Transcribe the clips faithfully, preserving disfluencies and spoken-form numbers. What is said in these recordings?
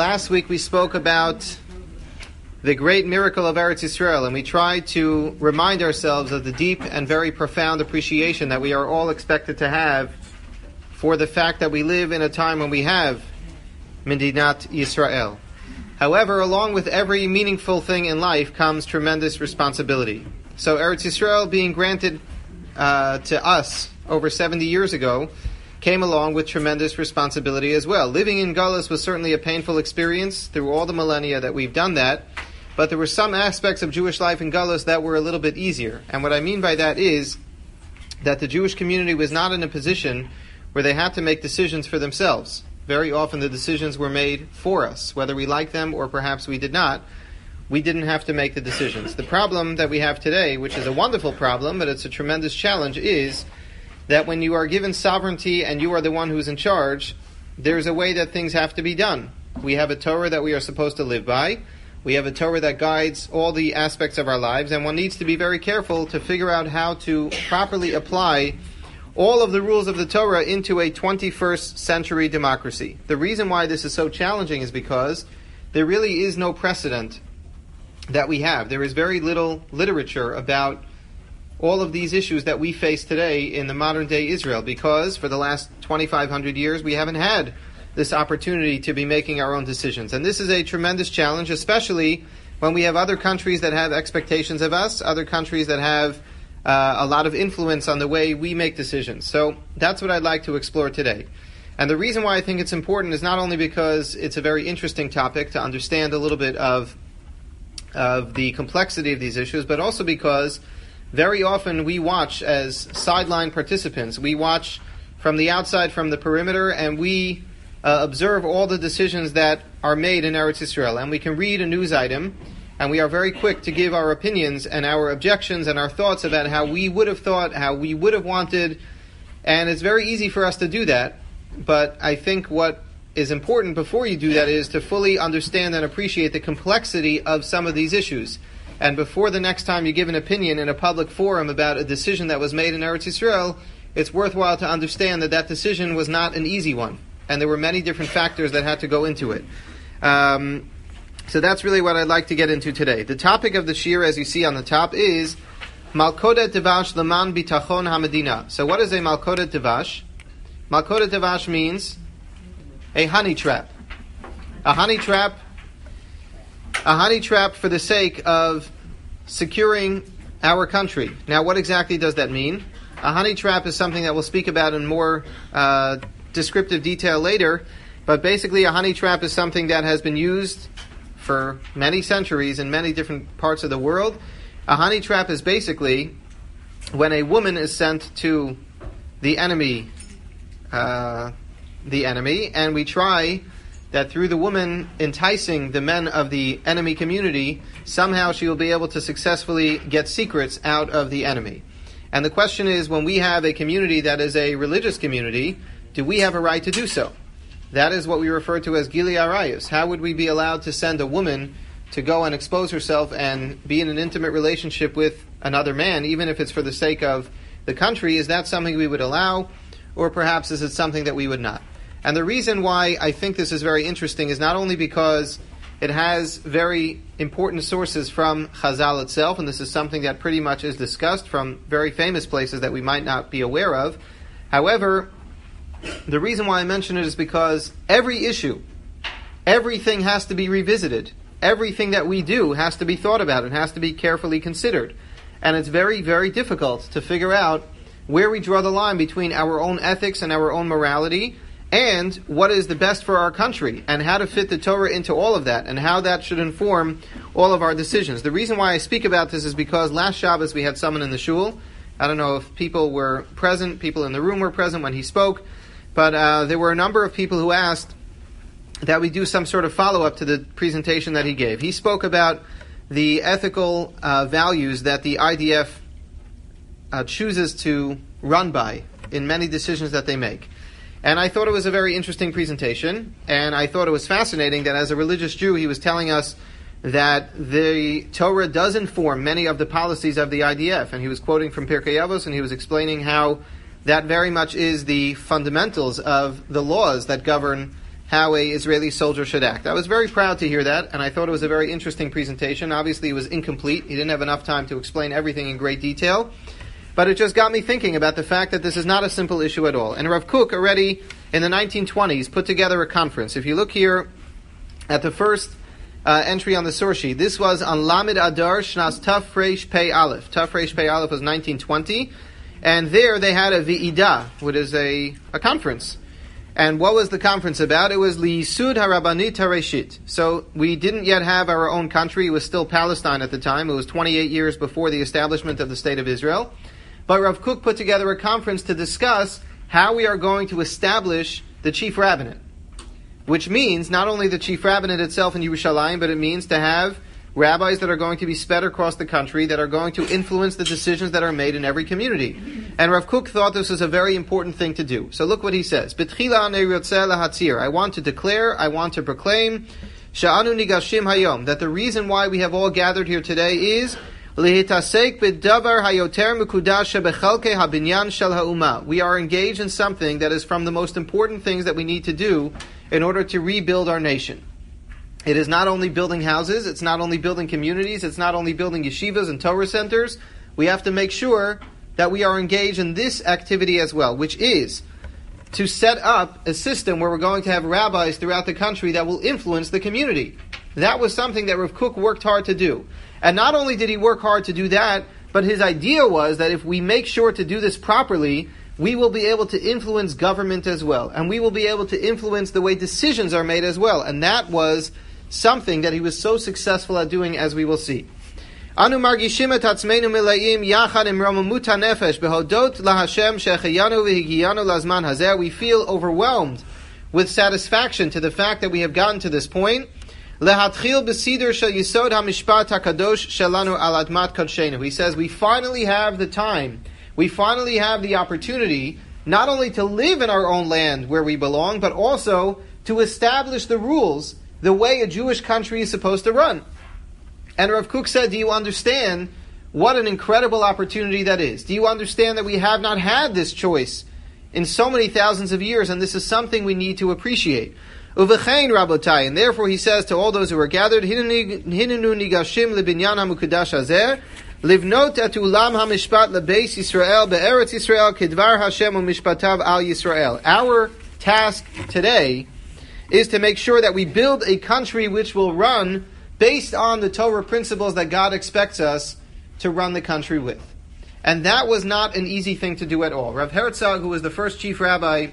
last week we spoke about the great miracle of Eretz Yisrael, and we tried to remind ourselves of the deep and very profound appreciation that we are all expected to have for the fact that we live in a time when we have Medinat Yisrael. However, along with every meaningful thing in life comes tremendous responsibility. So Eretz Yisrael being granted uh, to us over seventy years ago came along with tremendous responsibility as well. Living in Galus was certainly a painful experience through all the millennia that we've done that, but there were some aspects of Jewish life in Galus that were a little bit easier. And what I mean by that is that the Jewish community was not in a position where they had to make decisions for themselves. Very often the decisions were made for us, whether we liked them or perhaps we did not. We didn't have to make the decisions. The problem that we have today, which is a wonderful problem, but it's a tremendous challenge, is that when you are given sovereignty and you are the one who's in charge, there's a way that things have to be done. We have a Torah that we are supposed to live by. We have a Torah that guides all the aspects of our lives, and one needs to be very careful to figure out how to properly apply all of the rules of the Torah into a twenty-first century democracy. The reason why this is so challenging is because there really is no precedent that we have. There is very little literature about all of these issues that we face today in the modern day Israel, because for the last twenty-five hundred years we haven't had this opportunity to be making our own decisions. And this is a tremendous challenge, especially when we have other countries that have expectations of us, other countries that have uh, a lot of influence on the way we make decisions. So that's what I'd like to explore today. And the reason why I think it's important is not only because it's a very interesting topic to understand a little bit of, of the complexity of these issues, but also because very often we watch as sideline participants. We watch from the outside, from the perimeter, and we uh, observe all the decisions that are made in Eretz Yisrael. And we can read a news item, and we are very quick to give our opinions and our objections and our thoughts about how we would have thought, how we would have wanted. And it's very easy for us to do that. But I think what is important before you do that is to fully understand and appreciate the complexity of some of these issues. And before the next time you give an opinion in a public forum about a decision that was made in Eretz Yisrael, it's worthwhile to understand that that decision was not an easy one. And there were many different factors that had to go into it. Um, so that's really what I'd like to get into today. The topic of the shir, as you see on the top, is Malkodet Devash Leman Bitachon HaMedina. So what is a Malkodet Devash? Malkodet Devash means a honey trap. A honey trap A honey trap for the sake of securing our country. Now, what exactly does that mean? A honey trap is something that we'll speak about in more uh, descriptive detail later, but basically a honey trap is something that has been used for many centuries in many different parts of the world. A honey trap is basically when a woman is sent to the enemy, uh, the enemy, and we try that through the woman enticing the men of the enemy community, somehow she will be able to successfully get secrets out of the enemy. And the question is, when we have a community that is a religious community, do we have a right to do so? That is what we refer to as Gili Arayos. How would we be allowed to send a woman to go and expose herself and be in an intimate relationship with another man, even if it's for the sake of the country? Is that something we would allow, or perhaps is it something that we would not? And the reason why I think this is very interesting is not only because it has very important sources from Chazal itself, and this is something that pretty much is discussed from very famous places that we might not be aware of. However, the reason why I mention it is because every issue, everything has to be revisited. Everything that we do has to be thought about and has to be carefully considered. And it's very, very difficult to figure out where we draw the line between our own ethics and our own morality, and what is the best for our country, and how to fit the Torah into all of that, and how that should inform all of our decisions. The reason why I speak about this is because last Shabbos we had someone in the shul. I don't know if people were present, people in the room were present when he spoke, but uh, there were a number of people who asked that we do some sort of follow-up to the presentation that he gave. He spoke about the ethical uh, values that the I D F uh, chooses to run by in many decisions that they make. And I thought it was a very interesting presentation, and I thought it was fascinating that as a religious Jew, he was telling us that the Torah does inform many of the policies of the I D F. And he was quoting from Pirkei Avos, and he was explaining how that very much is the fundamentals of the laws that govern how a Israeli soldier should act. I was very proud to hear that, and I thought it was a very interesting presentation. Obviously, it was incomplete. He didn't have enough time to explain everything in great detail. But it just got me thinking about the fact that this is not a simple issue at all. And Rav Kook already in the nineteen twenties put together a conference. If you look here at the first uh, entry on the source sheet, this was on Lamed Adar Shnas Taf Reish Pei Aleph. Taf Reish Pei Aleph was nineteen twenty. And there they had a V'idah, which is a, a conference. And what was the conference about? It was Liyisud HaRabbanit HaReshit. So we didn't yet have our own country. It was still Palestine at the time. It was twenty-eight years before the establishment of the State of Israel. But Rav Kook put together a conference to discuss how we are going to establish the chief rabbinate. Which means not only the chief rabbinate itself in Yerushalayim, but it means to have rabbis that are going to be spread across the country that are going to influence the decisions that are made in every community. And Rav Kook thought this was a very important thing to do. So look what he says. I want to declare, I want to proclaim, Sha'anu nigashim hayom, that the reason why we have all gathered here today is lihitasek b'davar hayoter mekudash shebechalkei habinyan shel ha'umah. We are engaged in something that is from the most important things that we need to do in order to rebuild our nation. It is not only building houses, it's not only building communities, it's not only building yeshivas and Torah centers. We have to make sure that we are engaged in this activity as well, which is to set up a system where we're going to have rabbis throughout the country that will influence the community. That was something that Rav Kook worked hard to do. And not only did he work hard to do that, but his idea was that if we make sure to do this properly, we will be able to influence government as well. And we will be able to influence the way decisions are made as well. And that was something that he was so successful at doing, as we will see. Anu margishim et atzmeinu milayim yachad im romamut hanefesh behodot lahashem shechayanu v'higiyanu lazman hazeh. We feel overwhelmed with satisfaction to the fact that we have gotten to this point. Lehatchil b'sidur shel yisod hamishpat hakadosh shelanu al admat kodshenu. He says we finally have the time, we finally have the opportunity not only to live in our own land where we belong, but also to establish the rules the way a Jewish country is supposed to run. And Rav Kook said, do you understand what an incredible opportunity that is? Do you understand that we have not had this choice in so many thousands of years, and this is something we need to appreciate? Uvechein Rabotai, and therefore he says to all those who are gathered, Hinenu nigashim lebinyan hamukudash hazeh, livnot et ulam hamishpat lebeis Yisrael be'eretz Yisrael kedvar Hashem u'mishpatav al Yisrael. Our task today is to make sure that we build a country which will run based on the Torah principles that God expects us to run the country with. And that was not an easy thing to do at all. Rav Herzog, who was the first chief rabbi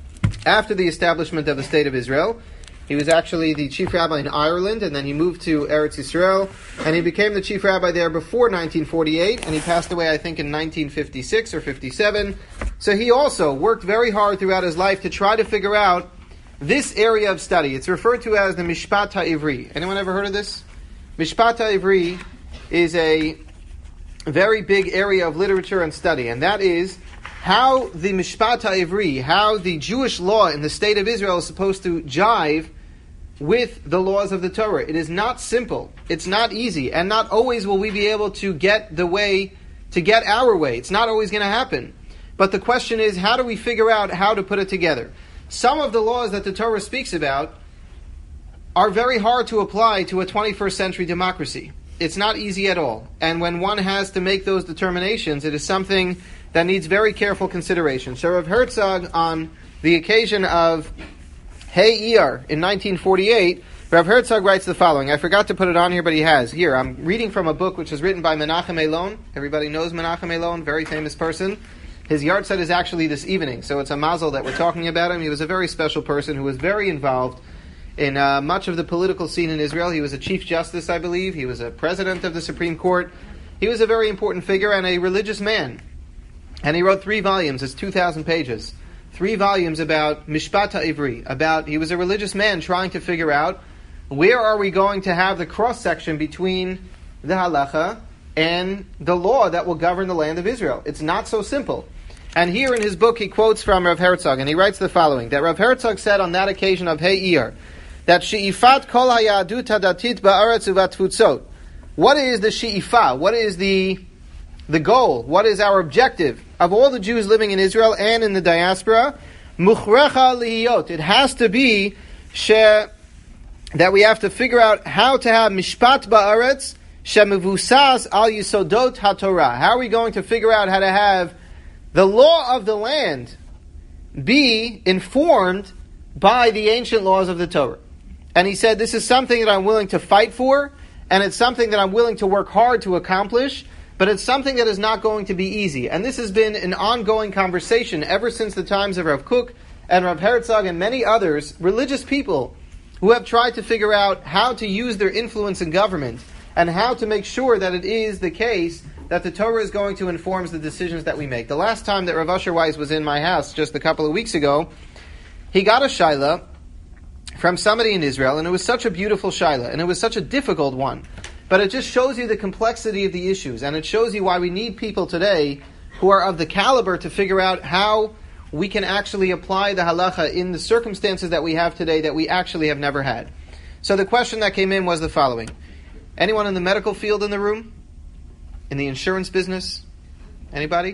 after the establishment of the State of Israel, he was actually the chief rabbi in Ireland, and then he moved to Eretz Yisrael, and he became the chief rabbi there before nineteen forty-eight, and he passed away, I think, in nineteen fifty-six or fifty-seven. So he also worked very hard throughout his life to try to figure out this area of study. It's referred to as the Mishpat HaIvri. Anyone ever heard of this? Mishpat HaIvri is a very big area of literature and study, and that is how the Mishpat HaIvri, how the Jewish law in the State of Israel is supposed to jive with the laws of the Torah. It is not simple. It's not easy, and not always will we be able to get the way, to get our way. It's not always going to happen. But the question is, how do we figure out how to put it together? Some of the laws that the Torah speaks about are very hard to apply to a twenty-first century democracy. It's not easy at all. And when one has to make those determinations, it is something that needs very careful consideration. So Rav Herzog, on the occasion of Hey Iyar in nineteen forty-eight, Rav Herzog writes the following. I forgot to put it on here, but he has. Here, I'm reading from a book which was written by Menachem Elon. Everybody knows Menachem Elon, very famous person. His yahrzeit is actually this evening, so it's a mazel that we're talking about him. He was a very special person who was very involved in uh, much of the political scene in Israel. He was a chief justice, I believe. He was a president of the Supreme Court. He was a very important figure and a religious man. And he wrote three volumes. It's two thousand pages. Three volumes about Mishpat HaIvri. About, he was a religious man trying to figure out where are we going to have the cross-section between the halacha and the law that will govern the land of Israel. It's not so simple. And here in his book he quotes from Rav Herzog, and he writes the following, that Rav Herzog said on that occasion of Hey Iyar, that she'ifat kol hayadut hadatit ba'aretz u'vatfutzot. What is the she'ifah? What is the the goal? What is our objective of all the Jews living in Israel and in the diaspora? Muchrecha lihiyot. It has to be she, that we have to figure out how to have mishpat ba'aretz shemevusas al yisodot haTorah. How are we going to figure out how to have the law of the land be informed by the ancient laws of the Torah? And he said, this is something that I'm willing to fight for, and it's something that I'm willing to work hard to accomplish, but it's something that is not going to be easy. And this has been an ongoing conversation ever since the times of Rav Kook and Rav Herzog and many others, religious people, who have tried to figure out how to use their influence in government and how to make sure that it is the case that the Torah is going to inform the decisions that we make. The last time that Rav Asher Weiss was in my house, just a couple of weeks ago, he got a shaila from somebody in Israel, and it was such a beautiful shaila, and it was such a difficult one. But it just shows you the complexity of the issues, and it shows you why we need people today who are of the caliber to figure out how we can actually apply the halacha in the circumstances that we have today that we actually have never had. So the question that came in was the following. Anyone in the medical field in the room? In the insurance business? Anybody?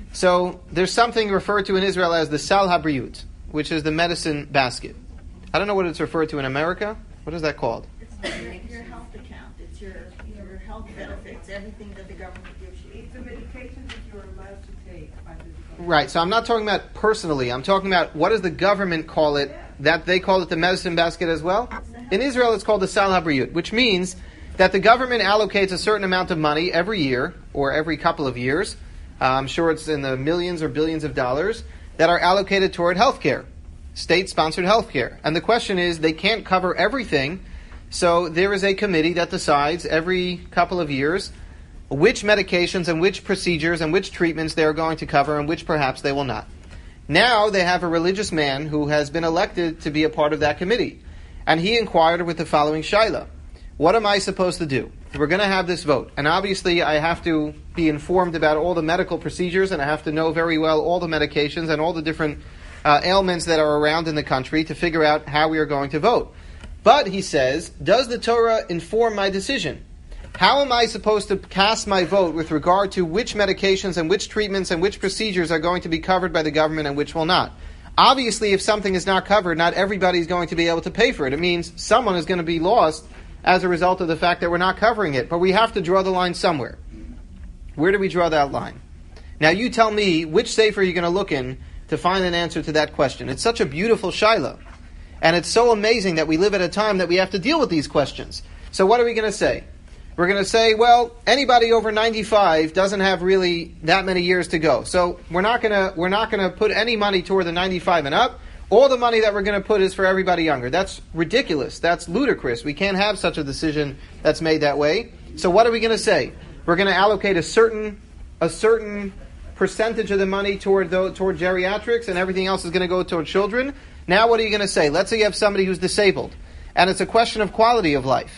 So there's something referred to in Israel as the sal habriyut, which is the medicine basket. I don't know what it's referred to in America. What is that called? It's your, your health account. It's your, your health benefits, everything that the government gives you. It's the medications that you're allowed to take by the government. Right, so I'm not talking about personally. I'm talking about what does the government call it, that they call it the medicine basket as well? In Israel it's called the sal habriyut, which means that the government allocates a certain amount of money every year, or every couple of years, uh, I'm sure it's in the millions or billions of dollars, that are allocated toward healthcare. State-sponsored healthcare. And the question is, they can't cover everything, so there is a committee that decides every couple of years which medications and which procedures and which treatments they are going to cover and which perhaps they will not. Now they have a religious man who has been elected to be a part of that committee. And he inquired with the following shaila. What am I supposed to do? We're going to have this vote. And obviously I have to be informed about all the medical procedures, and I have to know very well all the medications and all the different Uh, ailments that are around in the country to figure out how we are going to vote. But, he says, does the Torah inform my decision? How am I supposed to cast my vote with regard to which medications and which treatments and which procedures are going to be covered by the government and which will not? Obviously, if something is not covered, not everybody is going to be able to pay for it. It means someone is going to be lost as a result of the fact that we're not covering it. But we have to draw the line somewhere. Where do we draw that line? Now, you tell me which sefer you're going to look in to find an answer to that question. It's such a beautiful shaila. And it's so amazing that we live at a time that we have to deal with these questions. So what are we going to say? We're going to say, well, anybody over ninety-five doesn't have really that many years to go. So we're not going to we're not going to put any money toward the ninety-five and up. All the money that we're going to put is for everybody younger. That's ridiculous. That's ludicrous. We can't have such a decision that's made that way. So what are we going to say? We're going to allocate a certain a certain percentage of the money toward the, toward geriatrics, and everything else is going to go toward children. Now what are you going to say? Let's say you have somebody who's disabled, and it's a question of quality of life.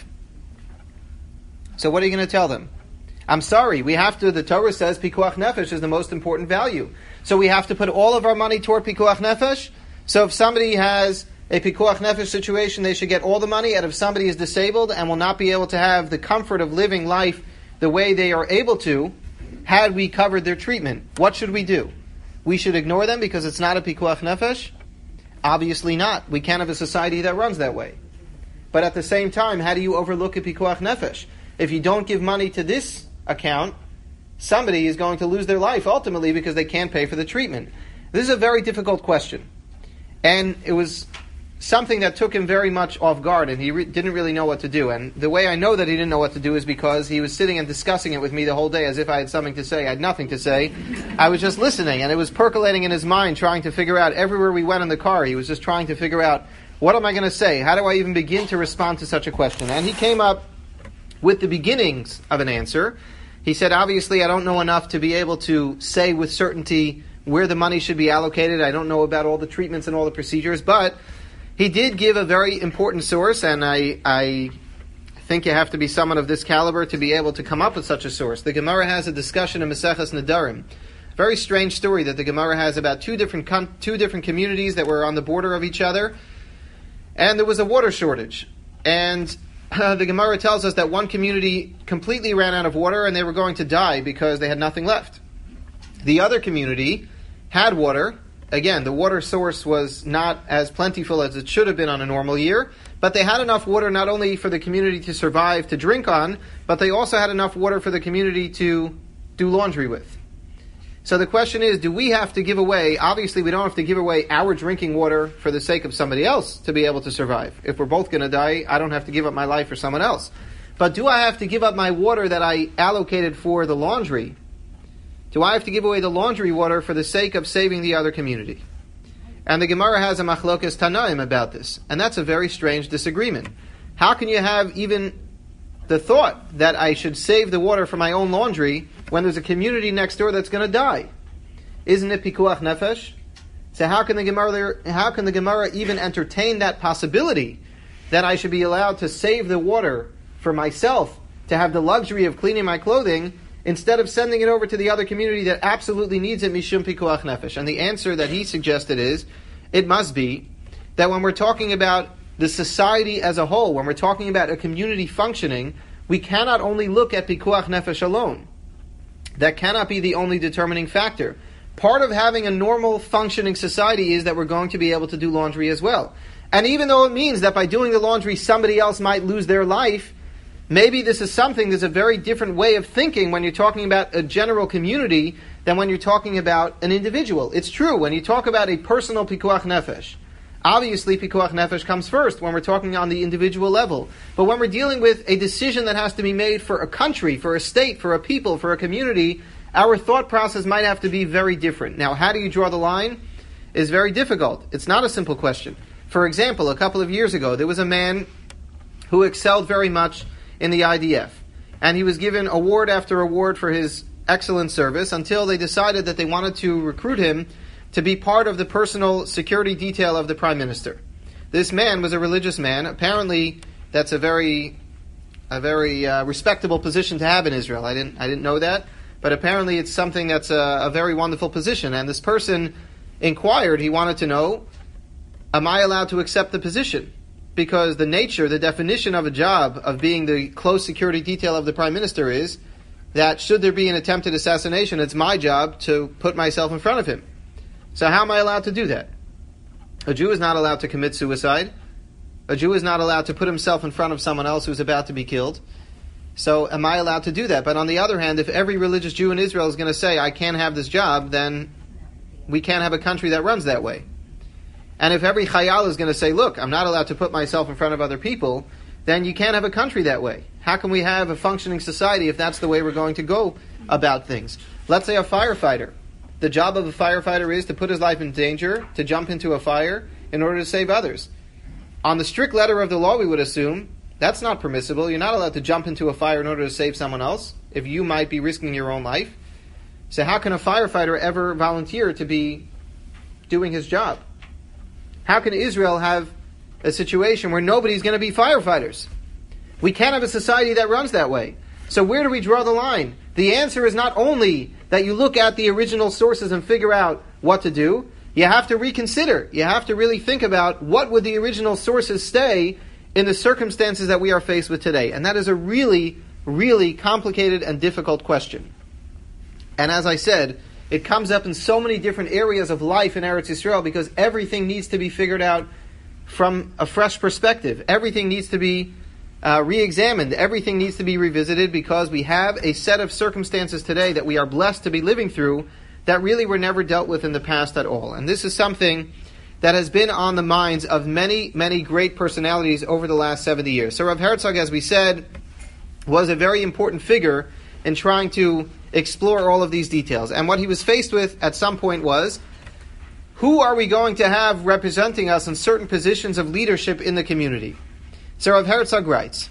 So what are you going to tell them? I'm sorry, we have to, the Torah says pikuach nefesh is the most important value. So we have to put all of our money toward pikuach nefesh? So if somebody has a pikuach nefesh situation, they should get all the money, and if somebody is disabled and will not be able to have the comfort of living life the way they are able to, had we covered their treatment, what should we do? We should ignore them because it's not a pikuach nefesh? Obviously not. We can't have a society that runs that way. But at the same time, how do you overlook a pikuach nefesh? If you don't give money to this account, somebody is going to lose their life ultimately because they can't pay for the treatment. This is a very difficult question. And it was something that took him very much off guard, and he re- didn't really know what to do. And the way I know that he didn't know what to do is because he was sitting and discussing it with me the whole day as if I had something to say. I had nothing to say. I was just listening, and it was percolating in his mind, trying to figure out, everywhere we went in the car, he was just trying to figure out, what am I going to say? How do I even begin to respond to such a question? And he came up with the beginnings of an answer. He said, obviously, I don't know enough to be able to say with certainty where the money should be allocated. I don't know about all the treatments and all the procedures, but he did give a very important source, and I, I think you have to be someone of this caliber to be able to come up with such a source. The Gemara has a discussion in Maseches Nedarim. Very strange story that the Gemara has about two different com- two different communities that were on the border of each other, and there was a water shortage. And uh, the Gemara tells us that one community completely ran out of water, and they were going to die because they had nothing left. The other community had water, again, the water source was not as plentiful as it should have been on a normal year, but they had enough water not only for the community to survive, to drink on, but they also had enough water for the community to do laundry with. So the question is, do we have to give away, obviously we don't have to give away our drinking water for the sake of somebody else to be able to survive. If we're both going to die, I don't have to give up my life for someone else. But do I have to give up my water that I allocated for the laundry? Do I have to give away the laundry water for the sake of saving the other community? And the Gemara has a machlokas tanaim about this. And that's a very strange disagreement. How can you have even the thought that I should save the water for my own laundry when there's a community next door that's going to die? Isn't it pikuach nefesh? So how can the Gemara, how can the Gemara even entertain that possibility that I should be allowed to save the water for myself, to have the luxury of cleaning my clothing, instead of sending it over to the other community that absolutely needs it, mishum pikuach nefesh? And the answer that he suggested is, it must be that when we're talking about the society as a whole, when we're talking about a community functioning, we cannot only look at pikuach nefesh alone. That cannot be the only determining factor. Part of having a normal functioning society is that we're going to be able to do laundry as well. And even though it means that by doing the laundry somebody else might lose their life, maybe this is something, there's a very different way of thinking when you're talking about a general community than when you're talking about an individual. It's true, when you talk about a personal pikuach nefesh, obviously pikuach nefesh comes first when we're talking on the individual level. But when we're dealing with a decision that has to be made for a country, for a state, for a people, for a community, our thought process might have to be very different. Now, how do you draw the line? Is very difficult. It's not a simple question. For example, a couple of years ago, there was a man who excelled very much in the I D F. And he was given award after award for his excellent service until they decided that they wanted to recruit him to be part of the personal security detail of the Prime Minister. This man was a religious man. Apparently, that's a very a very uh, respectable position to have in Israel. I didn't I didn't know that, but apparently it's something that's a, a very wonderful position. And this person inquired, he wanted to know, am I allowed to accept the position? Because the nature, the definition of a job of being the close security detail of the Prime Minister is that should there be an attempted assassination, it's my job to put myself in front of him. So how am I allowed to do that? A Jew is not allowed to commit suicide. A Jew is not allowed to put himself in front of someone else who's about to be killed. So am I allowed to do that? But on the other hand, if every religious Jew in Israel is going to say, I can't have this job, then we can't have a country that runs that way. And if every chayal is going to say, look, I'm not allowed to put myself in front of other people, then you can't have a country that way. How can we have a functioning society if that's the way we're going to go about things? Let's say a firefighter. The job of a firefighter is to put his life in danger, to jump into a fire in order to save others. On the strict letter of the law, we would assume that's not permissible. You're not allowed to jump into a fire in order to save someone else if you might be risking your own life. So how can a firefighter ever volunteer to be doing his job? How can Israel have a situation where nobody's going to be firefighters? We can't have a society that runs that way. So where do we draw the line? The answer is not only that you look at the original sources and figure out what to do. You have to reconsider. You have to really think about what would the original sources say in the circumstances that we are faced with today. And that is a really, really complicated and difficult question. And as I said, it comes up in so many different areas of life in Eretz Yisrael because everything needs to be figured out from a fresh perspective. Everything needs to be uh, re-examined. Everything needs to be revisited because we have a set of circumstances today that we are blessed to be living through that really were never dealt with in the past at all. And this is something that has been on the minds of many, many great personalities over the last seventy years. So Rav Herzog, as we said, was a very important figure in trying to explore all of these details. And what he was faced with at some point was, who are we going to have representing us in certain positions of leadership in the community? So Rav Herzog writes,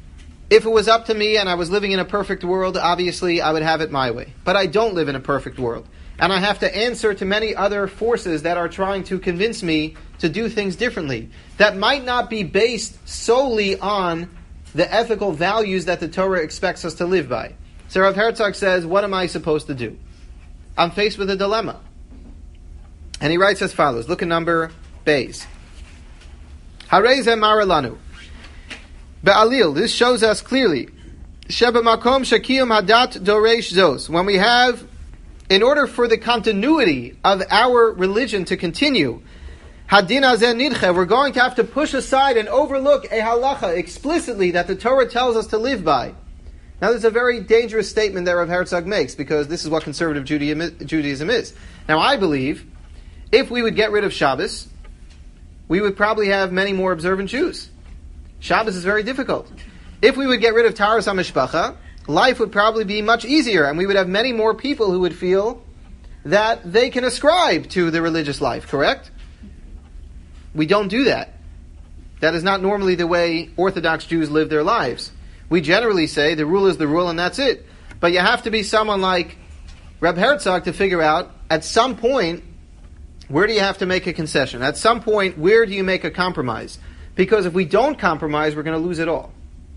if it was up to me and I was living in a perfect world, obviously I would have it my way. But I don't live in a perfect world. And I have to answer to many other forces that are trying to convince me to do things differently. That might not be based solely on the ethical values that the Torah expects us to live by. So Rav Herzog says, what am I supposed to do? I'm faced with a dilemma. And he writes as follows. Look at number Beis. Harei ze mara lanu. Be'alil, this shows us clearly. Sheba makom shakiyum hadat doresh zos. When we have in order for the continuity of our religion to continue, Hadin hazeh nidche, we're going to have to push aside and overlook a halacha explicitly that the Torah tells us to live by. Now, there's a very dangerous statement that Rav Herzog makes, because this is what conservative Judaism is. Now, I believe if we would get rid of Shabbos, we would probably have many more observant Jews. Shabbos is very difficult. If we would get rid of Taharas HaMishpacha, life would probably be much easier, and we would have many more people who would feel that they can ascribe to the religious life, correct? We don't do that. That is not normally the way Orthodox Jews live their lives. We generally say the rule is the rule and that's it. But you have to be someone like Reb Herzog to figure out, at some point, where do you have to make a concession? At some point, where do you make a compromise? Because if we don't compromise, we're going to lose it all.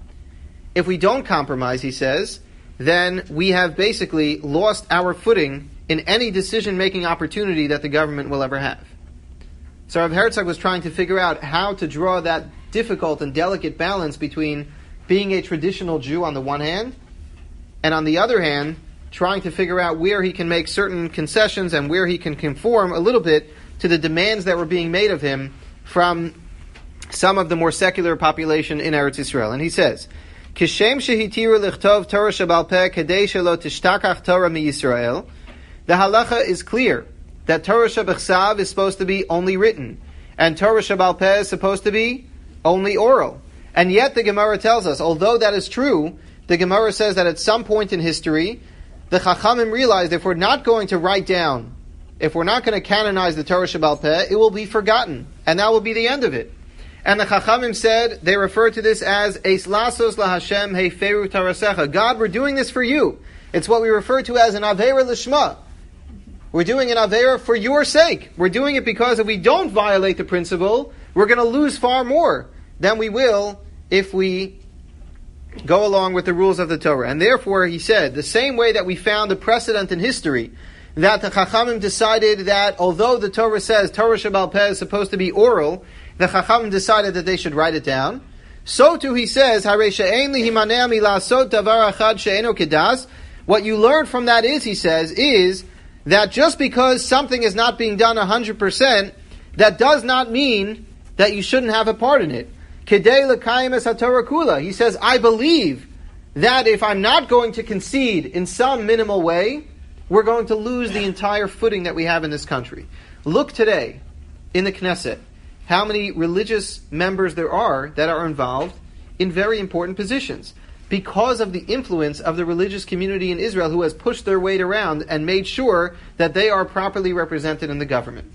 If we don't compromise, he says, then we have basically lost our footing in any decision-making opportunity that the government will ever have. So Rav Herzog was trying to figure out how to draw that difficult and delicate balance between being a traditional Jew on the one hand, and on the other hand, trying to figure out where he can make certain concessions and where he can conform a little bit to the demands that were being made of him from some of the more secular population in Eretz Yisrael. And he says, Kishem shehitiru lichtov Torah shebal peh kedei shelo tishtakach Torah mi-Yisrael. The halacha is clear that Torah shebechsav is supposed to be only written, and Torah shebal peh is supposed to be only oral. And yet the Gemara tells us, although that is true, the Gemara says that at some point in history, the Chachamim realized if we're not going to write down, if we're not going to canonize the Torah Shebal Peh, it will be forgotten, and that will be the end of it. And the Chachamim said, they refer to this as Eis lasos laHashem heiferu tarasecha. God, we're doing this for you. It's what we refer to as an Aveira Lishma. We're doing an Aveira for your sake. We're doing it because if we don't violate the principle, we're going to lose far more than we will if we go along with the rules of the Torah. And therefore, he said, the same way that we found a precedent in history, that the Chachamim decided that although the Torah says Torah Shebal Peh is supposed to be oral, the Chachamim decided that they should write it down. So too he says, Harei she'ein lihimaneh milasot davar achad she'eno kedas. What you learn from that is, he says, is that just because something is not being done one hundred percent, that does not mean that you shouldn't have a part in it. Kedei l'kayim es haTorah kula. He says, I believe that if I'm not going to concede in some minimal way, we're going to lose the entire footing that we have in this country. Look today, in the Knesset, how many religious members there are that are involved in very important positions, because of the influence of the religious community in Israel who has pushed their weight around and made sure that they are properly represented in the government.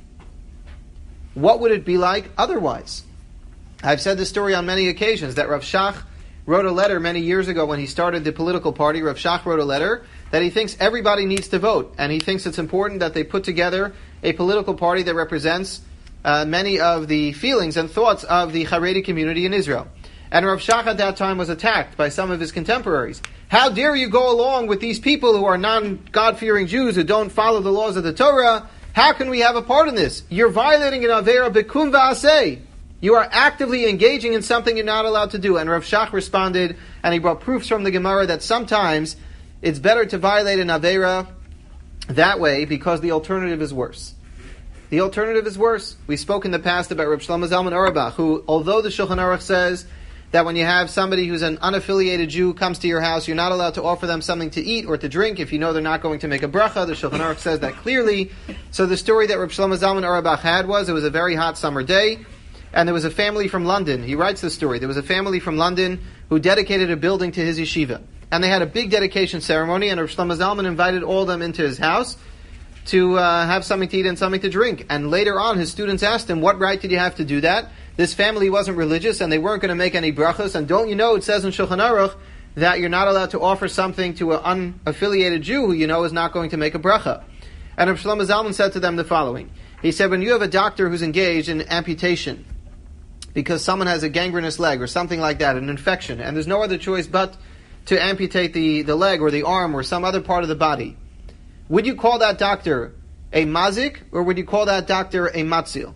What would it be like otherwise? I've said this story on many occasions, that Rav Shach wrote a letter many years ago when he started the political party. Rav Shach wrote a letter that he thinks everybody needs to vote, and he thinks it's important that they put together a political party that represents uh, many of the feelings and thoughts of the Haredi community in Israel. And Rav Shach at that time was attacked by some of his contemporaries. How dare you go along with these people who are non-God-fearing Jews who don't follow the laws of the Torah? How can we have a part in this? You're violating an Avera Bekum Va'aseh. You are actively engaging in something you're not allowed to do. And Rav Shach responded, and he brought proofs from the Gemara that sometimes it's better to violate an Avera that way because the alternative is worse. The alternative is worse. We spoke in the past about Reb Shlomo Zalman Auerbach, who, although the Shulchan Aruch says that when you have somebody who's an unaffiliated Jew comes to your house, you're not allowed to offer them something to eat or to drink if you know they're not going to make a bracha. The Shulchan Aruch says that clearly. So the story that Reb Shlomo Zalman Auerbach had was, it was a very hot summer day, and there was a family from London. He writes the story. There was a family from London who dedicated a building to his yeshiva. And they had a big dedication ceremony, and Reb Shlomo Zalman invited all of them into his house to uh, have something to eat and something to drink. And later on, his students asked him, what right did you have to do that? This family wasn't religious, and they weren't going to make any brachos. And don't you know, it says in Shulchan Aruch that you're not allowed to offer something to an unaffiliated Jew who you know is not going to make a bracha. And Reb Shlomo Zalman said to them the following. He said, when you have a doctor who's engaged in amputation, because someone has a gangrenous leg or something like that, an infection, and there's no other choice but to amputate the, the leg or the arm or some other part of the body, would you call that doctor a mazik, or would you call that doctor a matzil?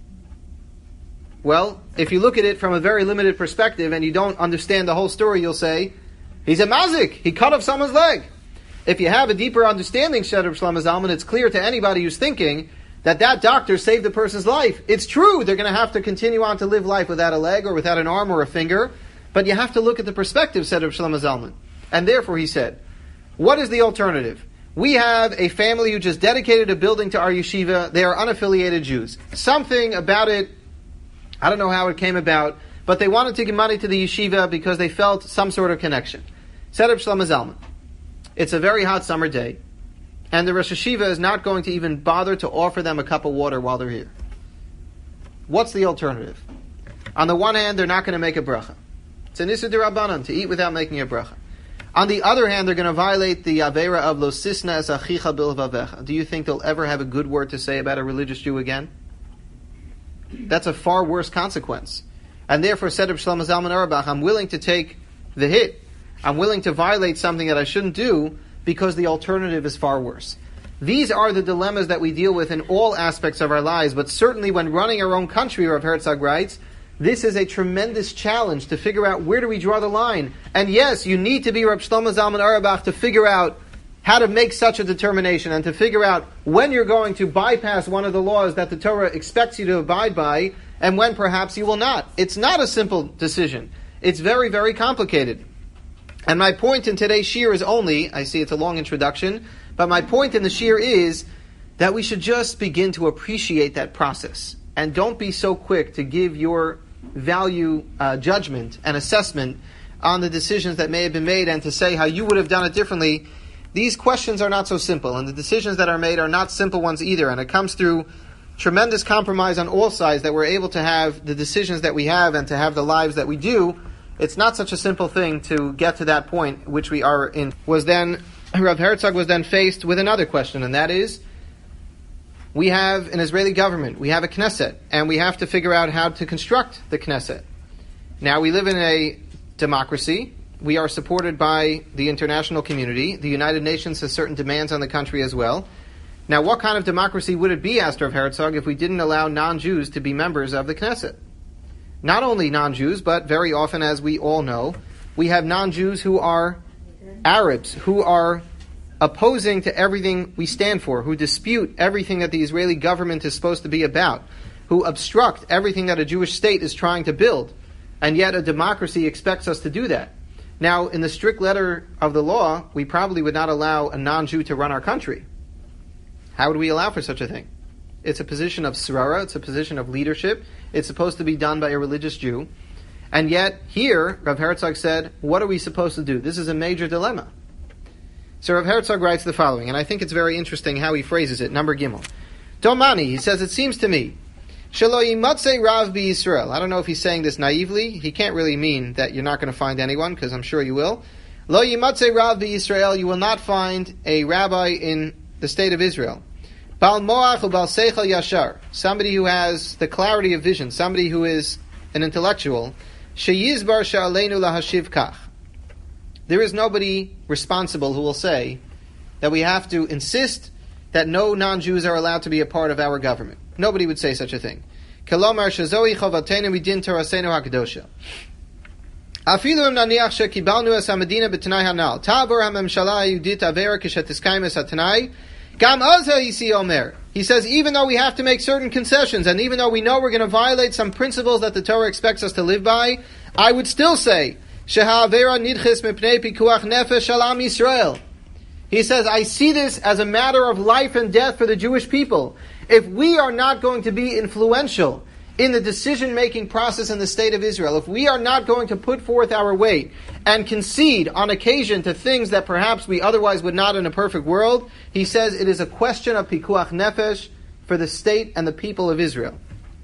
Well, if you look at it from a very limited perspective and you don't understand the whole story, you'll say, he's a mazik, he cut off someone's leg. If you have a deeper understanding, said Reb Shlomo Zalman, it's clear to anybody who's thinking that that doctor saved the person's life. It's true, they're going to have to continue on to live life without a leg or without an arm or a finger, but you have to look at the perspective, said Reb Shlomo Zalman. And therefore he said, what is the alternative? We have a family who just dedicated a building to our yeshiva. They are unaffiliated Jews. Something about it, I don't know how it came about, but they wanted to give money to the yeshiva because they felt some sort of connection. Said Reb Shlomo Zalman, it's a very hot summer day, and the Rosh Yeshiva is not going to even bother to offer them a cup of water while they're here. What's the alternative? On the one hand, they're not going to make a bracha. It's an Issur D'Rabbanan to eat without making a bracha. On the other hand, they're going to violate the Aveira of Lo Sisna Es Achicha Bilvavecha. Do you think they'll ever have a good word to say about a religious Jew again? That's a far worse consequence. And therefore, said Reb Shlomo Zalman Auerbach, I'm willing to take the hit. I'm willing to violate something that I shouldn't do because the alternative is far worse. These are the dilemmas that we deal with in all aspects of our lives, but certainly when running our own country, Rav Herzog writes, this is a tremendous challenge to figure out where do we draw the line. And yes, you need to be Reb Shlomo Zalman Auerbach to figure out how to make such a determination and to figure out when you're going to bypass one of the laws that the Torah expects you to abide by and when perhaps you will not. It's not a simple decision. It's very, very complicated. And my point in today's shir is only, I see it's a long introduction, but my point in the shir is that we should just begin to appreciate that process. And don't be so quick to give your value uh, judgment and assessment on the decisions that may have been made and to say how you would have done it differently. These questions are not so simple, and the decisions that are made are not simple ones either. And it comes through tremendous compromise on all sides that we're able to have the decisions that we have and to have the lives that we do. It's not such a simple thing to get to that point which we are in. Was then, Rav Herzog was then faced with another question, and that is, we have an Israeli government, we have a Knesset, and we have to figure out how to construct the Knesset. Now, we live in a democracy. We are supported by the international community. The United Nations has certain demands on the country as well. Now, what kind of democracy would it be, asked Rav Herzog, if we didn't allow non-Jews to be members of the Knesset? Not only non-Jews, but very often, as we all know, we have non-Jews who are Arabs, who are opposing to everything we stand for, who dispute everything that the Israeli government is supposed to be about, who obstruct everything that a Jewish state is trying to build, and yet a democracy expects us to do that. Now, in the strict letter of the law, we probably would not allow a non-Jew to run our country. How would we allow for such a thing? It's a position of srara, it's a position of leadership, it's supposed to be done by a religious Jew, and yet here, Rav Herzog said, what are we supposed to do? This is a major dilemma. So Rav Herzog writes the following, and I think it's very interesting how he phrases it, number gimel. Domani, he says, it seems to me, Shelo yimatzei Rav b'Yisrael. I don't know if he's saying this naively. He can't really mean that you're not going to find anyone, because I'm sure you will. Lo yimatzei Rav b'Yisrael, you will not find a rabbi in the state of Israel. Bal moach u bal seichel yashar, somebody who has the clarity of vision, somebody who is an intellectual. Sheyizbar she'aleinu lahashiv kach. There is nobody responsible who will say that we have to insist that no non-Jews are allowed to be a part of our government. Nobody would say such a thing. Kelomar shezoi chovatenu midin torasenu hakadosha. Afilu im naniach shekibalnu es hamedina b'tanai hanal. Ta'avor hamemshala yudit avera kishetizkaim es hatanai. Gam azha yisi omer. He says, even though we have to make certain concessions, and even though we know we're going to violate some principles that the Torah expects us to live by, I would still say, Sheha avera nidchis mipnei pikuach nefesh alam Yisrael. He says, I see this as a matter of life and death for the Jewish people. If we are not going to be influential in the decision-making process in the state of Israel, if we are not going to put forth our weight and concede on occasion to things that perhaps we otherwise would not in a perfect world, he says it is a question of pikuach nefesh for the state and the people of Israel.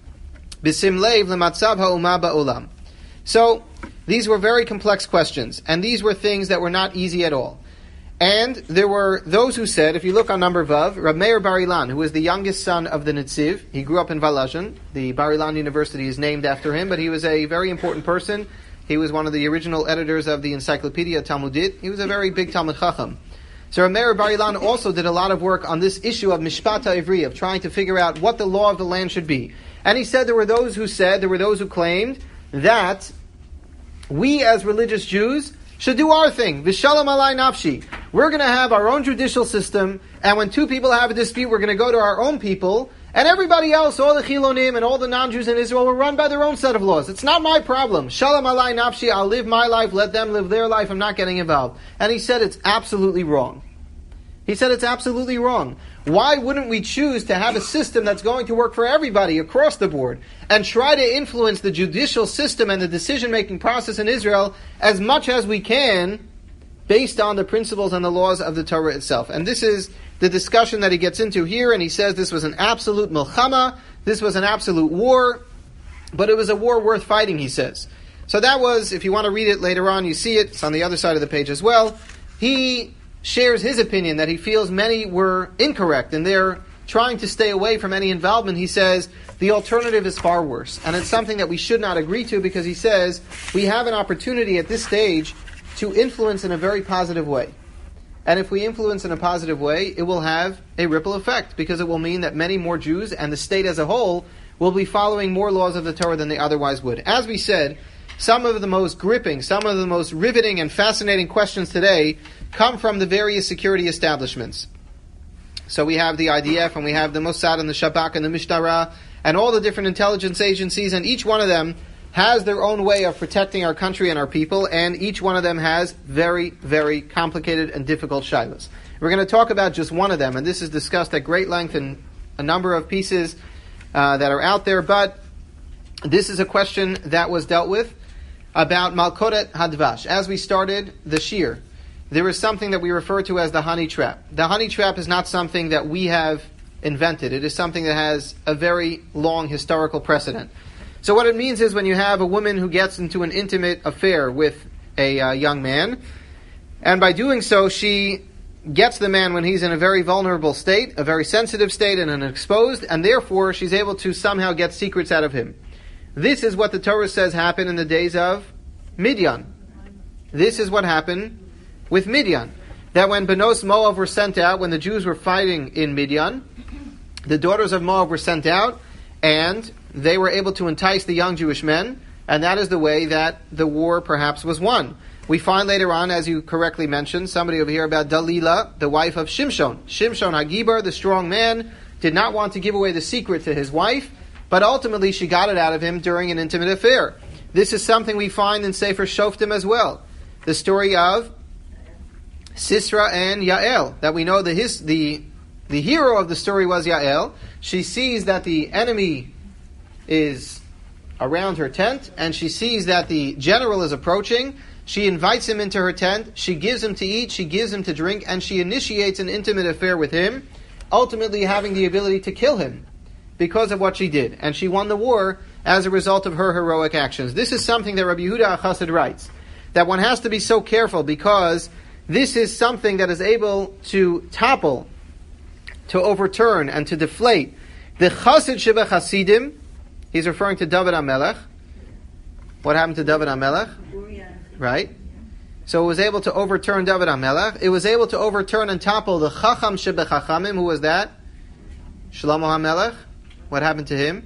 B'sim leiv lematzav ha'umah ba'olam. So, these were very complex questions, and these were things that were not easy at all. And there were those who said, if you look on number Vav, Rab Meir Bar Ilan, who was the youngest son of the Netziv, he grew up in Valazhan. The Bar Ilan University is named after him, but he was a very important person. He was one of the original editors of the Encyclopedia Talmudit. He was a very big Talmud Chacham. So Rab Meir Bar Ilan also did a lot of work on this issue of Mishpat HaIvri, of trying to figure out what the law of the land should be. And he said there were those who said, there were those who claimed that we as religious Jews should do our thing. Vishalom alai nafshi. we're going to have our own judicial system, and when two people have a dispute, we're going to go to our own people, and everybody else, all the Chilonim and all the non-Jews in Israel, will run by their own set of laws. It's not my problem. Shalom alai nafshi, I'll live my life, let them live their life, I'm not getting involved. And he said it's absolutely wrong. He said it's absolutely wrong. Why wouldn't we choose to have a system that's going to work for everybody across the board and try to influence the judicial system and the decision-making process in Israel as much as we can based on the principles and the laws of the Torah itself? And this is the discussion that he gets into here, and he says this was an absolute milchama, this was an absolute war, but it was a war worth fighting, he says. So that was, if you want to read it later on, you see it, it's on the other side of the page as well. He shares his opinion that he feels many were incorrect and they're trying to stay away from any involvement. He says the alternative is far worse, and it's something that we should not agree to, because he says we have an opportunity at this stage to influence in a very positive way. And if we influence in a positive way, it will have a ripple effect, because it will mean that many more Jews and the state as a whole will be following more laws of the Torah than they otherwise would. As we said, some of the most gripping, some of the most riveting and fascinating questions today come from the various security establishments. So we have the I D F, and we have the Mossad, and the Shabak, and the Mishtara, and all the different intelligence agencies, and each one of them has their own way of protecting our country and our people, and each one of them has very, very complicated and difficult shilas. We're going to talk about just one of them, and this is discussed at great length in a number of pieces uh, that are out there, but this is a question that was dealt with about Malkodet Hadvash. As we started the shir, there is something that we refer to as the honey trap. The honey trap is not something that we have invented. It is something that has a very long historical precedent. So what it means is when you have a woman who gets into an intimate affair with a uh, young man, and by doing so she gets the man when he's in a very vulnerable state, a very sensitive state, and an exposed, and therefore she's able to somehow get secrets out of him. This is what the Torah says happened in the days of Midian. This is what happened with Midian. That when Benos Moab were sent out, when the Jews were fighting in Midian, the daughters of Moab were sent out, and they were able to entice the young Jewish men, and that is the way that the war perhaps was won. We find later on, as you correctly mentioned, somebody over here about Dalila, the wife of Shimshon. Shimshon Hagibar, the strong man, did not want to give away the secret to his wife, but ultimately she got it out of him during an intimate affair. This is something we find in Sefer Shoftim as well. The story of Sisra and Yael, that we know the his, the the hero of the story was Yael. She sees that the enemy is around her tent, and she sees that the general is approaching. She invites him into her tent, she gives him to eat, she gives him to drink, and she initiates an intimate affair with him, ultimately having the ability to kill him because of what she did. And she won the war as a result of her heroic actions. This is something that Rabbi Yehuda HaChassid writes, that one has to be so careful, because this is something that is able to topple, to overturn, and to deflate the Chassid Sheba Chasidim. He's referring to David HaMelech. What happened to David HaMelech? Right? So it was able to overturn David HaMelech. It was able to overturn and topple the Chacham Sheba Chachamim. Who was that? Shlomo HaMelech. What happened to him?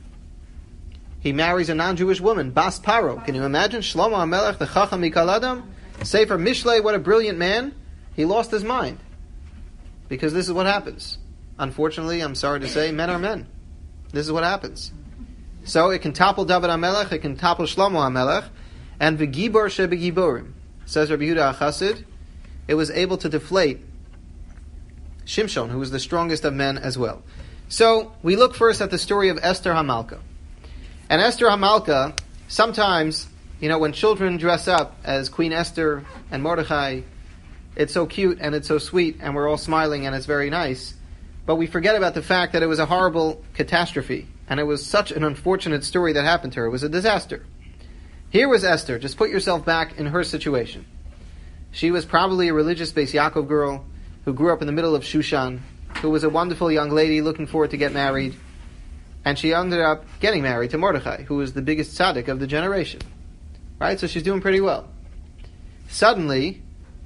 He marries a non-Jewish woman, Bas Paro. Can you imagine? Shlomo HaMelech, the Chacham Mikal Adam. Sefer Mishlei, what a brilliant man. He lost his mind. Because this is what happens. Unfortunately, I'm sorry to say, men are men. This is what happens. So it can topple David HaMelech, it can topple Shlomo HaMelech, and V'gibor shebegiborim, says Rabbi Yehuda HaChassid, it was able to deflate Shimshon, who was the strongest of men as well. So we look first at the story of Esther HaMalka. And Esther HaMalka, sometimes, you know, when children dress up as Queen Esther and Mordechai, it's so cute and it's so sweet and we're all smiling and it's very nice. But we forget about the fact that it was a horrible catastrophe. And it was such an unfortunate story that happened to her. It was a disaster. Here was Esther. Just put yourself back in her situation. She was probably a religious Beis Yaakov girl who grew up in the middle of Shushan, who was a wonderful young lady looking forward to get married. And she ended up getting married to Mordechai, who was the biggest tzaddik of the generation. Right? So she's doing pretty well. Suddenly,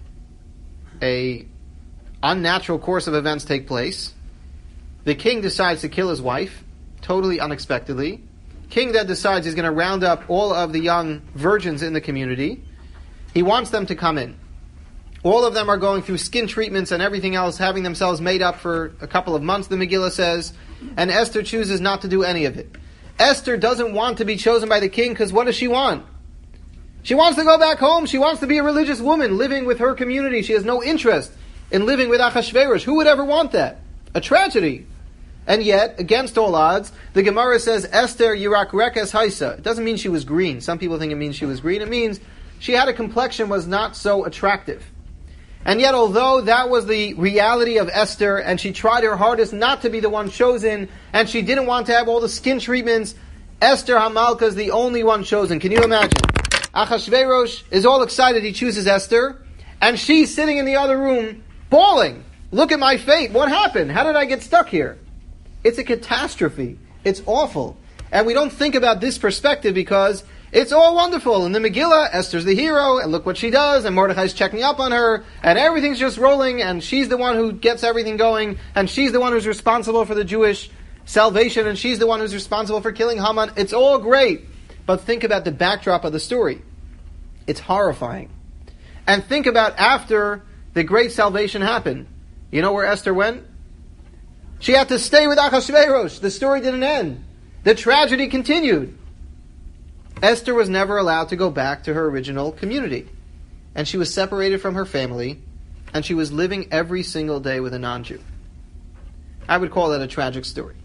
a unnatural course of events take place. The king decides to kill his wife, totally unexpectedly. King then decides he's going to round up all of the young virgins in the community. He wants them to come in. All of them are going through skin treatments and everything else, having themselves made up for a couple of months, the Megillah says, and Esther chooses not to do any of it. Esther doesn't want to be chosen by the king because what does she want? She wants to go back home. She wants to be a religious woman living with her community. She has no interest in living with Achashverosh. Who would ever want that? A tragedy. And yet, against all odds, the Gemara says, Esther Yirak Rekes Haisa. It doesn't mean she was green. Some people think it means she was green. It means she had a complexion was not so attractive. And yet, although that was the reality of Esther, and she tried her hardest not to be the one chosen, and she didn't want to have all the skin treatments, Esther Hamalka is the only one chosen. Can you imagine? Achashverosh is all excited he chooses Esther, and she's sitting in the other room, bawling. Look at my fate. What happened? How did I get stuck here? It's a catastrophe. It's awful. And we don't think about this perspective because it's all wonderful. In the Megillah, Esther's the hero, and look what she does, and Mordechai's checking up on her, and everything's just rolling, and she's the one who gets everything going, and she's the one who's responsible for the Jewish salvation, and she's the one who's responsible for killing Haman. It's all great. But think about the backdrop of the story. It's horrifying. And think about after the great salvation happened. You know where Esther went? She had to stay with Achashverosh. The story didn't end. The tragedy continued. Esther was never allowed to go back to her original community. And she was separated from her family, and she was living every single day with a non-Jew. I would call that a tragic story.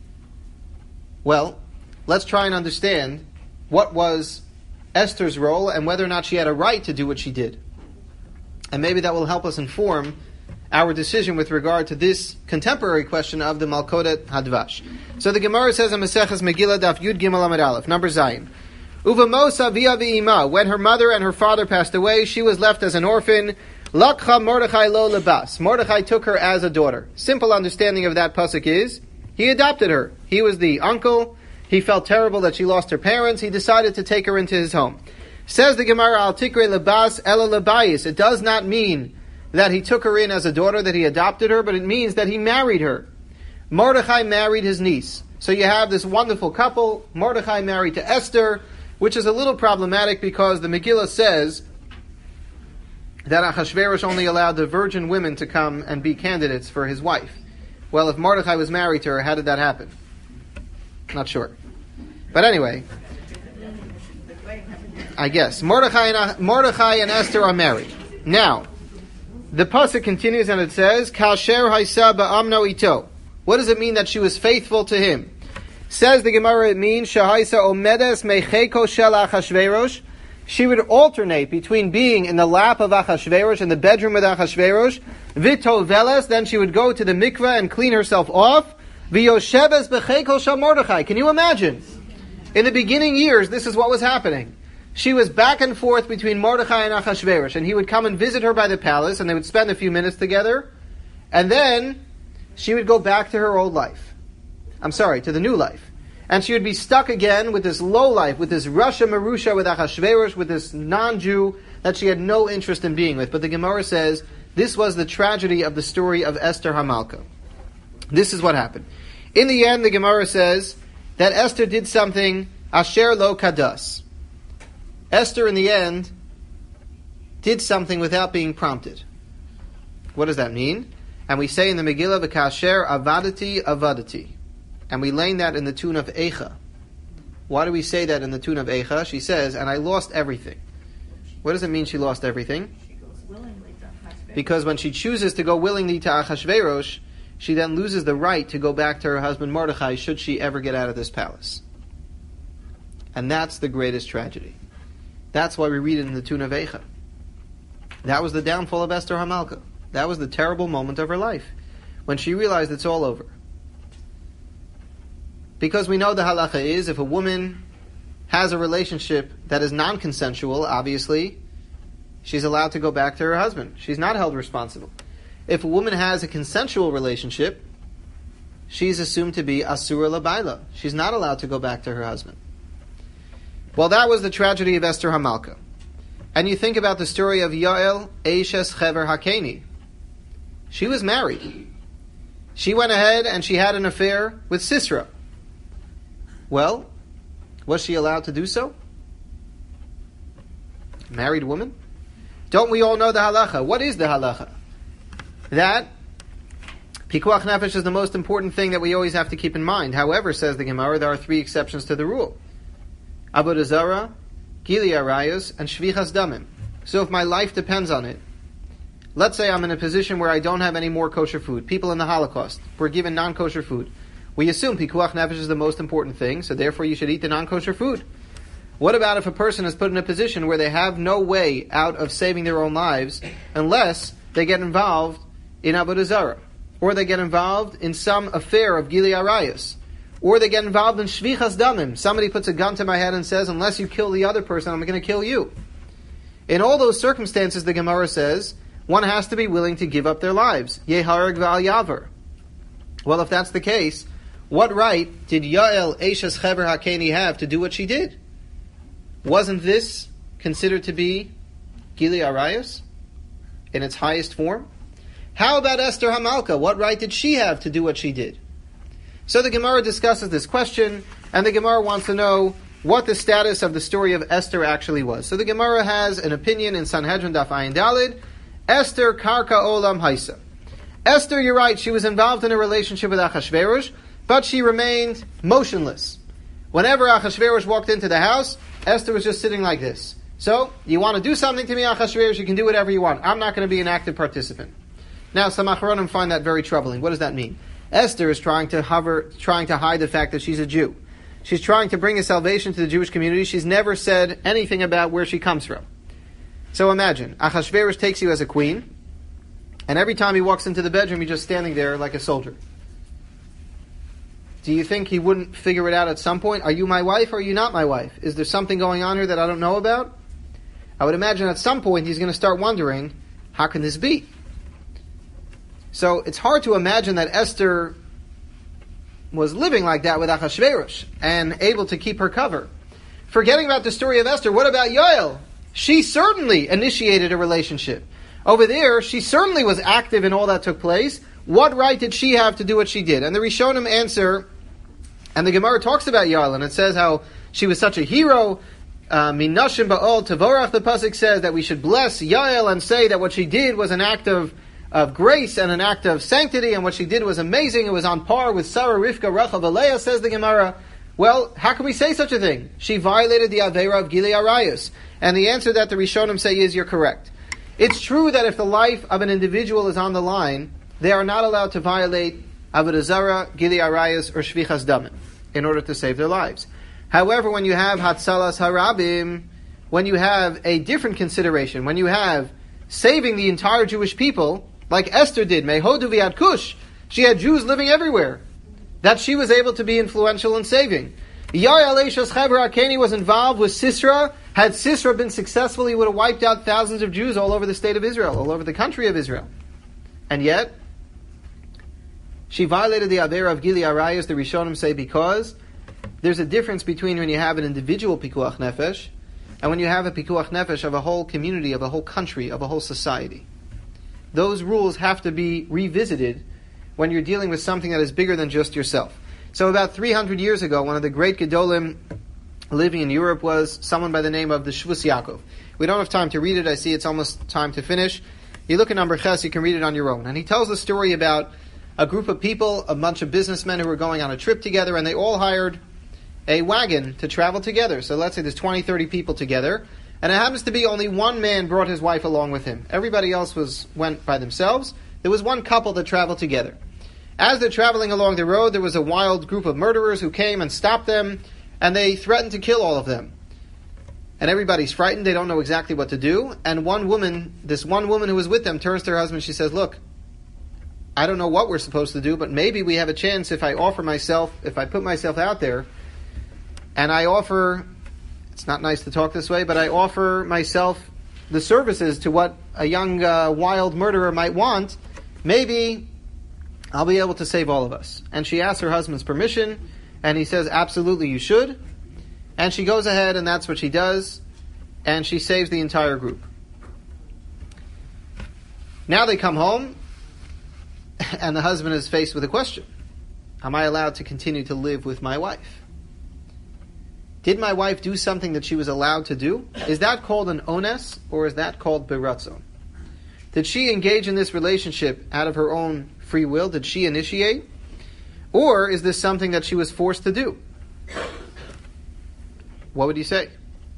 Well, let's try and understand what was Esther's role and whether or not she had a right to do what she did. And maybe that will help us inform our decision with regard to this contemporary question of the Malkodet Hadvash. So the Gemara says in Maseches Megillah Daf Yud Gimel Amud Aleph, number Zayin. Uvamosa via v'ima. When her mother and her father passed away, she was left as an orphan. Lakcha Mordechai lo lebas. Mordechai took her as a daughter. Simple understanding of that pasuk is, he adopted her. He was the uncle. He felt terrible that she lost her parents. He decided to take her into his home. Says the Gemara, Al tikre lebas ela lebayis. It does not mean that he took her in as a daughter, that he adopted her, but it means that he married her. Mordechai married his niece. So you have this wonderful couple, Mordechai married to Esther, which is a little problematic because the Megillah says that Achashverosh only allowed the virgin women to come and be candidates for his wife. Well, if Mordechai was married to her, how did that happen? Not sure. But anyway, I guess. Mordechai and, Mordechai and Esther are married. Now, the pasuk continues and it says, Kasher haisa ba'amno ito. What does it mean that she was faithful to him? Says the Gemara, it means Shahaisa omedes mecheko shel Achashverosh. She would alternate between being in the lap of Achashverosh, in the bedroom with Achashverosh, vito veles, then she would go to the mikveh and clean herself off, v'yosheves becheko shel Mordechai. Can you imagine? In the beginning years, this is what was happening. She was back and forth between Mordechai and Achashverosh, and he would come and visit her by the palace, and they would spend a few minutes together, and then she would go back to her old life. I'm sorry, to the new life. And she would be stuck again with this low life, with this Rasha Marusha, with Achashverosh, with this non-Jew that she had no interest in being with. But the Gemara says, this was the tragedy of the story of Esther Hamalka. This is what happened. In the end, the Gemara says that Esther did something, Asher lo kadas. Esther, in the end, did something without being prompted. What does that mean? And we say in the Megillah, V'kasher avadati avadati. And we learn that in the tune of Eicha. Why do we say that in the tune of Eicha? She says, and I lost everything. What does it mean she lost everything? She goes willingly to Achashverosh. Because when she chooses to go willingly to Achashverosh, she then loses the right to go back to her husband Mordechai should she ever get out of this palace. And that's the greatest tragedy. That's why we read it in the tune of Eicha. That was the downfall of Esther Hamalka. That was the terrible moment of her life, when she realized it's all over. Because we know the halacha is, if a woman has a relationship that is non-consensual, obviously, she's allowed to go back to her husband. She's not held responsible. If a woman has a consensual relationship, she's assumed to be asura labaila. She's not allowed to go back to her husband. Well, that was the tragedy of Esther Hamalka. And you think about the story of Yael Eishes Chever Hakeni. She was married. She went ahead and she had an affair with Sisera. Well, was she allowed to do so? Married woman? Don't we all know the halacha? What is the halacha? That pikuach nefesh is the most important thing that we always have to keep in mind. However, says the Gemara, there are three exceptions to the rule. Avodah Zarah, Gili Arayos, and Shvichas Damim. So if my life depends on it, let's say I'm in a position where I don't have any more kosher food. People in the Holocaust were given non-kosher food. We assume pikuach nefesh is the most important thing, so therefore you should eat the non-kosher food. What about if a person is put in a position where they have no way out of saving their own lives unless they get involved in Avodah Zarah, or they get involved in some affair of Gili Arayos, or they get involved in Shvichas Damim. Somebody puts a gun to my head and says, unless you kill the other person, I'm going to kill you. In all those circumstances, the Gemara says, one has to be willing to give up their lives. Yehareg v'al yaver. Well, if that's the case, what right did Yael Eishes Chever HaKeni have to do what she did? Wasn't this considered to be Gili Arayos in its highest form? How about Esther Hamalka? What right did she have to do what she did? So the Gemara discusses this question, and the Gemara wants to know what the status of the story of Esther actually was. So the Gemara has an opinion in Sanhedrin Daf Ayin Dalid. Esther Karka Olam Haisa. Esther, you're right, she was involved in a relationship with Achashverosh, but she remained motionless. Whenever Achashverosh walked into the house, Esther was just sitting like this. So, you want to do something to me, Achashverosh, you can do whatever you want. I'm not going to be an active participant. Now, some Acharonim find that very troubling. What does that mean? Esther is trying to hover, trying to hide the fact that she's a Jew. She's trying to bring a salvation to the Jewish community. She's never said anything about where she comes from. So imagine, Achashverosh takes you as a queen, and every time he walks into the bedroom, you're just standing there like a soldier. Do you think he wouldn't figure it out at some point? Are you my wife or are you not my wife? Is there something going on here that I don't know about? I would imagine at some point he's going to start wondering, how can this be? So it's hard to imagine that Esther was living like that with Achashverosh and able to keep her cover. Forgetting about the story of Esther, what about Yael? She certainly initiated a relationship. Over there, she certainly was active in all that took place. What right did she have to do what she did? And the Rishonim answer, and the Gemara talks about Yael, and it says how she was such a hero. Minashim ba'ol tevorach, the pasuk says that we should bless Yael and say that what she did was an act of, of grace and an act of sanctity, and what she did was amazing. It was on par with Sarah, Rivka, Rachel, and Leah, says the Gemara. Well, how can we say such a thing? She violated the Aveira of Gili Arayos. And the answer that the Rishonim say is, you're correct. It's true that if the life of an individual is on the line, they are not allowed to violate Avodah Zarah, Gili Arayos, or Shvichas Damim in order to save their lives. However, when you have Hatzalas Harabim, when you have a different consideration, when you have saving the entire Jewish people, like Esther did, Mehodu v'Yad Kush, she had Jews living everywhere, that she was able to be influential in saving. Yael Eishes Chever HaKeni was involved with Sisera. Had Sisera been successful, he would have wiped out thousands of Jews all over the state of Israel, all over the country of Israel. And yet, she violated the Aveira of Gili Arayos, the Rishonim say, because there's a difference between when you have an individual pikuach nefesh and when you have a pikuach nefesh of a whole community, of a whole country, of a whole society. Those rules have to be revisited when you're dealing with something that is bigger than just yourself. So about three hundred years ago, one of the great Gedolim living in Europe was someone by the name of the Shvus Yaakov. We don't have time to read it. I see it's almost time to finish. You look at number Ches, you can read it on your own. And he tells the story about a group of people, a bunch of businessmen who were going on a trip together, and they all hired a wagon to travel together. So let's say there's twenty, thirty people together, and it happens to be only one man brought his wife along with him. Everybody else was went by themselves. There was one couple that traveled together. As they're traveling along the road, there was a wild group of murderers who came and stopped them, and they threatened to kill all of them. And everybody's frightened, they don't know exactly what to do, and one woman, this one woman who was with them, turns to her husband, she says, look, I don't know what we're supposed to do, but maybe we have a chance if I offer myself, if I put myself out there, and I offer, it's not nice to talk this way, but I offer myself the services to what a young uh, wild murderer might want, maybe I'll be able to save all of us. And she asks her husband's permission, and he says, absolutely, you should. And she goes ahead, and that's what she does, and she saves the entire group. Now they come home, and the husband is faced with a question. Am I allowed to continue to live with my wife? Did my wife do something that she was allowed to do? Is that called an ones, or is that called beratzon? Did she engage in this relationship out of her own free will? Did she initiate? Or is this something that she was forced to do? What would you say?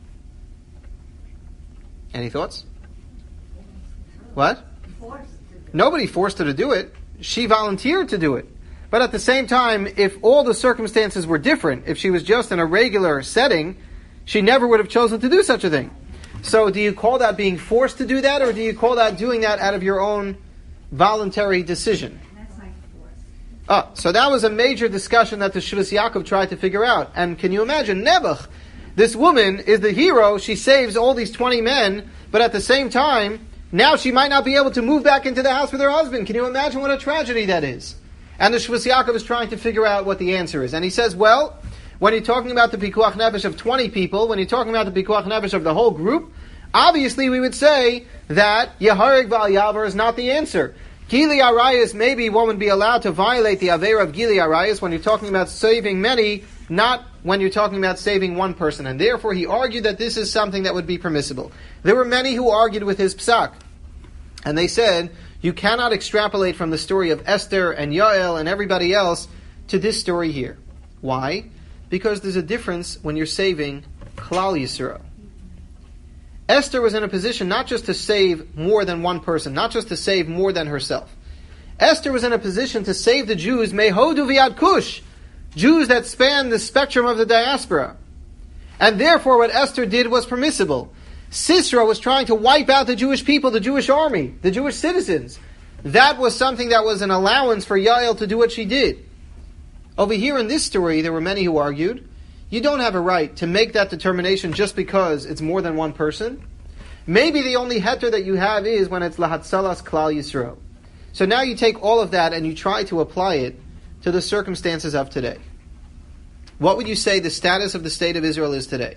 Any thoughts? What? Nobody forced her to do it. She volunteered to do it. But at the same time, if all the circumstances were different, if she was just in a regular setting, she never would have chosen to do such a thing. So do you call that being forced to do that, or do you call that doing that out of your own voluntary decision? That's like force. Ah, so that was a major discussion that the Shvus Yaakov tried to figure out. And can you imagine, Nebuch, this woman is the hero, she saves all these twenty men, but at the same time, now she might not be able to move back into the house with her husband. Can you imagine what a tragedy that is? And the Shvus Yaakov is trying to figure out what the answer is. And he says, well, when you're talking about the Pikuach Nefesh of twenty people, when you're talking about the Pikuach Nefesh of the whole group, obviously we would say that Yehareg Val Yavar is not the answer. Gili Arayas, maybe one would be allowed to violate the Aveira of Gili Arayas when you're talking about saving many, not when you're talking about saving one person. And therefore he argued that this is something that would be permissible. There were many who argued with his psak. And they said, you cannot extrapolate from the story of Esther and Yael and everybody else to this story here. Why? Because there's a difference when you're saving Klal Yisrael. Esther was in a position not just to save more than one person, not just to save more than herself. Esther was in a position to save the Jews, Mehodu v'Yad Kush, Jews that span the spectrum of the diaspora. And therefore what Esther did was permissible. Sisera was trying to wipe out the Jewish people, the Jewish army, the Jewish citizens. That was something that was an allowance for Yael to do what she did. Over here in this story, there were many who argued, you don't have a right to make that determination just because it's more than one person. Maybe the only heter that you have is when it's lahatzalas klal Yisrael. So now you take all of that and you try to apply it to the circumstances of today. What would you say the status of the state of Israel is today?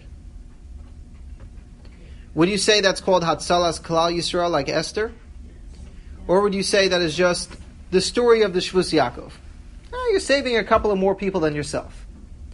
Would you say that's called Hatzalas Klal Yisrael like Esther? Or would you say that is just the story of the Shvus Yaakov? Oh, you're saving a couple of more people than yourself.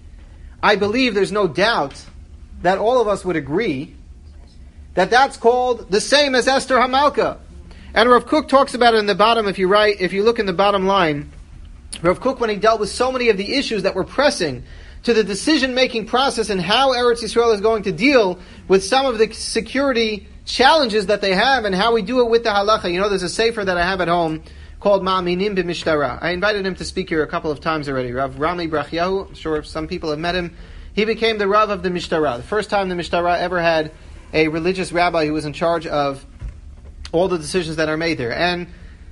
I believe there's no doubt that all of us would agree that that's called the same as Esther Hamalka. And Rav Kook talks about it in the bottom, if you write, if you look in the bottom line, Rav Kook, when he dealt with so many of the issues that were pressing to the decision-making process and how Eretz Yisrael is going to deal with some of the security challenges that they have and how we do it with the halacha. You know, there's a sefer that I have at home called Ma'aminim b'Mishtara. I invited him to speak here a couple of times already. Rav Rami Brachiahu, I'm sure some people have met him. He became the Rav of the Mishtara. The first time the Mishtara ever had a religious rabbi who was in charge of all the decisions that are made there. And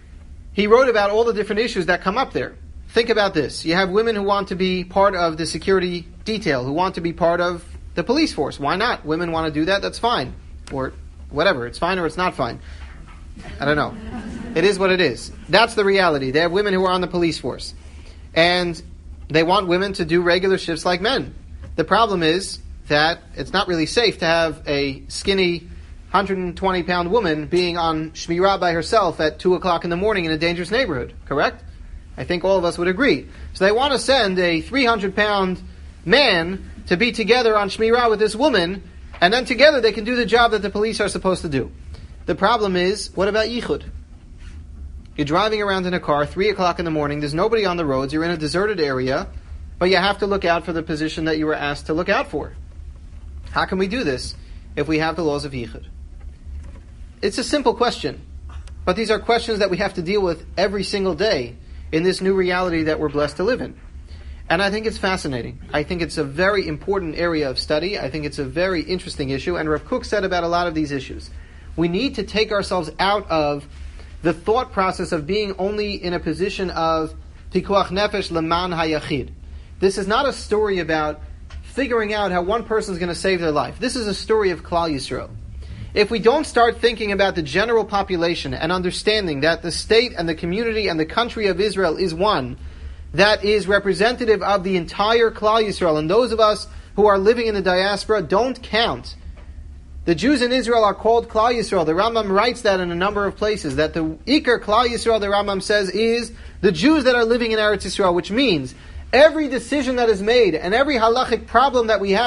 he wrote about all the different issues that come up there. Think about this. You have women who want to be part of the security detail, who want to be part of the police force. Why not? Women want to do that, that's fine. Or whatever, it's fine or it's not fine. I don't know. It is what it is. That's the reality. They have women who are on the police force. And they want women to do regular shifts like men. The problem is that it's not really safe to have a skinny one hundred twenty pound woman being on Shmirah by herself at two o'clock in the morning in a dangerous neighborhood. Correct? I think all of us would agree. So they want to send a three hundred pound man to be together on Shmirah with this woman, and then together they can do the job that the police are supposed to do. The problem is, what about Yichud? You're driving around in a car, three o'clock in the morning, there's nobody on the roads, you're in a deserted area, but you have to look out for the position that you were asked to look out for. How can we do this if we have the laws of Yichud? It's a simple question, but these are questions that we have to deal with every single day in this new reality that we're blessed to live in. And I think it's fascinating. I think it's a very important area of study. I think it's a very interesting issue. And Rav Kook said about a lot of these issues, we need to take ourselves out of the thought process of being only in a position of pikuach nefesh leman hayachid. This is not a story about figuring out how one person is going to save their life. This is a story of Klal Yisrael. If we don't start thinking about the general population and understanding that the state and the community and the country of Israel is one that is representative of the entire Klal Yisrael, and those of us who are living in the diaspora don't count. The Jews in Israel are called Klal Yisrael. The Rambam writes that in a number of places, that the Iker Klal Yisrael, the Rambam says, is the Jews that are living in Eretz Yisrael, which means every decision that is made and every halachic problem that we have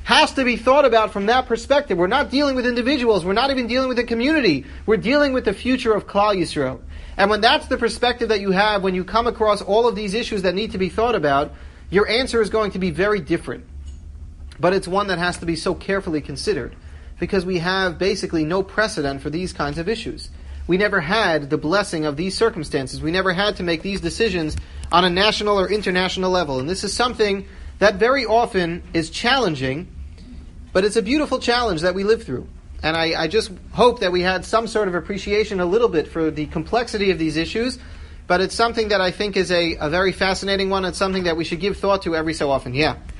has to be thought about from that perspective. We're not dealing with individuals. We're not even dealing with a community. We're dealing with the future of Klal Yisrael. And when that's the perspective that you have, when you come across all of these issues that need to be thought about, your answer is going to be very different. But it's one that has to be so carefully considered, because we have basically no precedent for these kinds of issues. We never had the blessing of these circumstances. We never had to make these decisions on a national or international level. And this is something that very often is challenging, but it's a beautiful challenge that we live through. And I, I just hope that we had some sort of appreciation a little bit for the complexity of these issues, but it's something that I think is a, a very fascinating one. It's something that we should give thought to every so often. Yeah.